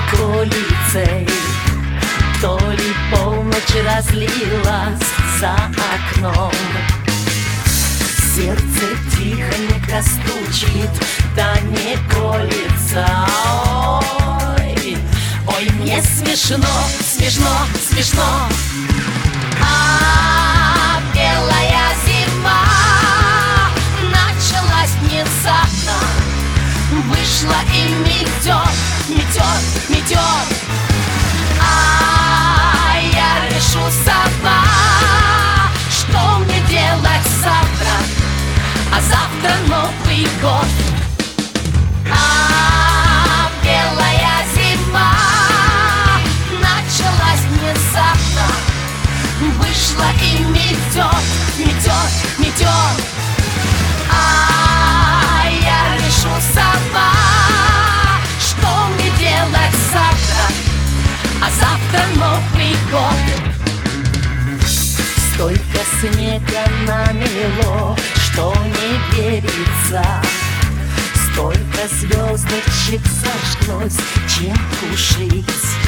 то ли цель, то ли полночь разлилась за окном. Сердце тихонько стучит, да не колется. Ой, ой, мне смешно, смешно, смешно. А белая зима началась внезапно, вышла и метет, метет, метет. А я решу сама, что мне делать завтра, а завтра Новый год. А белая зима началась внезапно, вышла и метет, метет, метет. А я решу сама, что мне делать завтра, а завтра Новый год. Столько снега намело, что не верится, столько звездочек сошлось, чем тушить.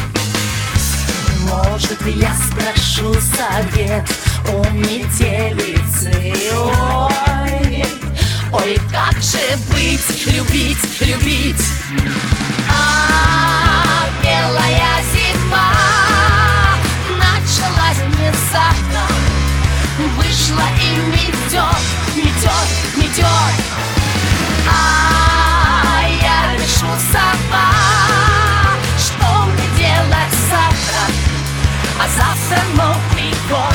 Может, я спрошу совет у метелицы. Ой, ой, как же быть, любить, любить. А белая зима началась внезапно, вышла и метет, метет, метет. А я решу сама, что мне делать завтра, а завтра Новый год.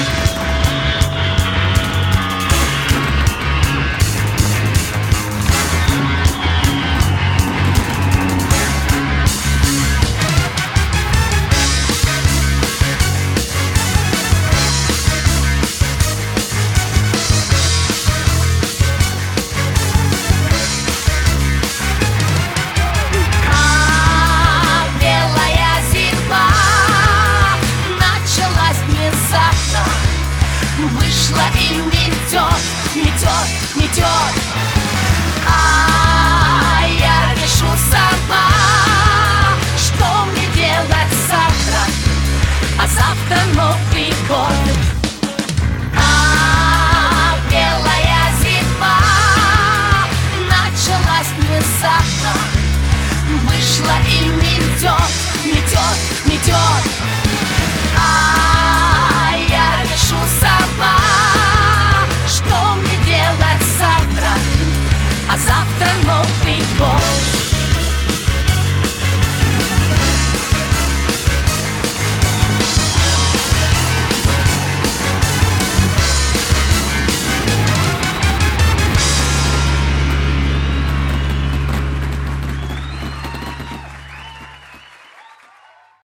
Вышла и метет, метет, метет. А я решу сама, что мне делать завтра, а завтра Новый год. А белая зима началась внезапно, вышла и метет, метет, метет.